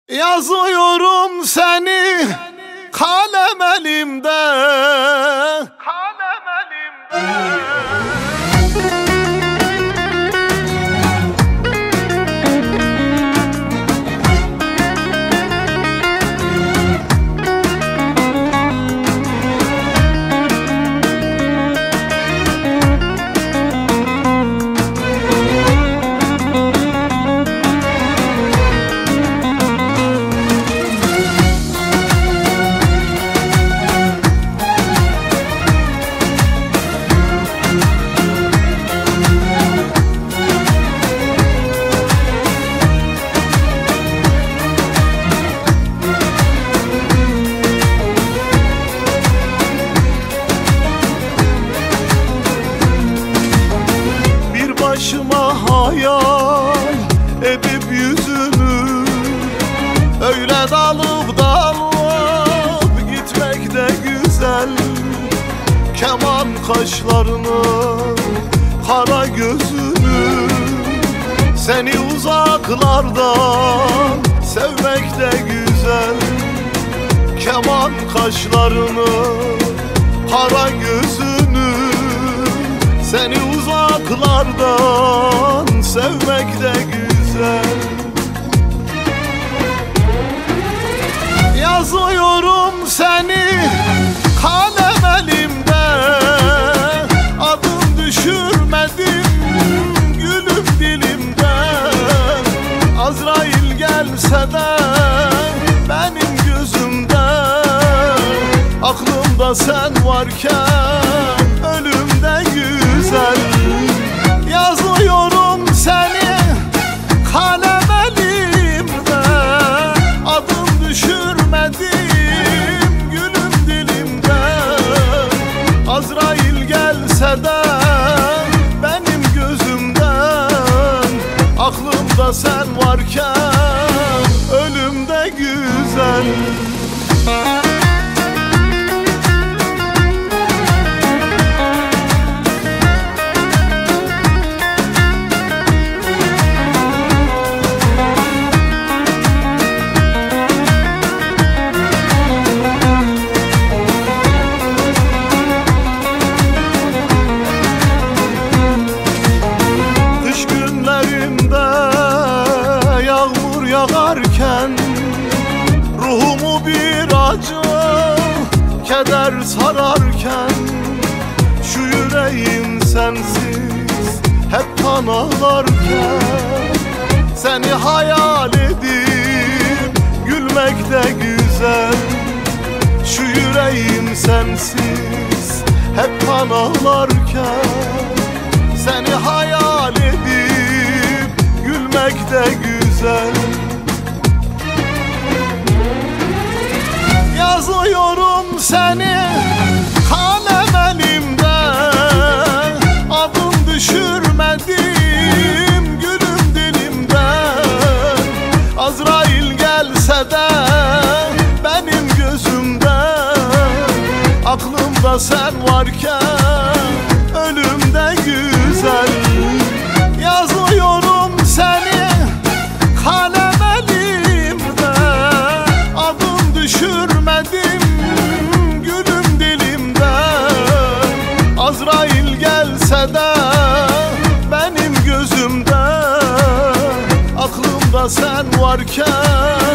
Yazıyorum seni kalem elimde, kalem elimde. Başıma hayal edip yüzünü öyle dalıp dalıp gitmek de güzel. Keman kaşlarını, kara gözünü, seni uzaklardan sevmek de güzel. Keman kaşlarını, kara gözünü, seni uzaklardan sevmek de güzel. Yazıyorum seni kalem elimde, adım düşürmedim gülüm dilimden. Azrail gelse de benim gözümden, aklımda sen varken ölüm de güzel. Yazıyorum seni kalem elimde, adım düşürmedim gülüm dilimden. Azrail gelse de benim gözümden, aklımda sen varken ölüm de güzel. Yağarken ruhumu bir acı keder sararken, şu yüreğim sensiz hep kan ağlarken, seni hayal edip gülmek de güzel. Şu yüreğim sensiz hep kan ağlarken, seni hayal edip gülmek de güzel. Yazıyorum seni kalem elimde, adım düşürmedim gülüm dilimden. Azrail gelse de benim gözümden, aklımda sen varken ölüm de güzel. Yazıyorum seni kalem elimde, adım düşürmedim gülüm dilimden. Azrail gelse de benim gözümden, aklımda sen varken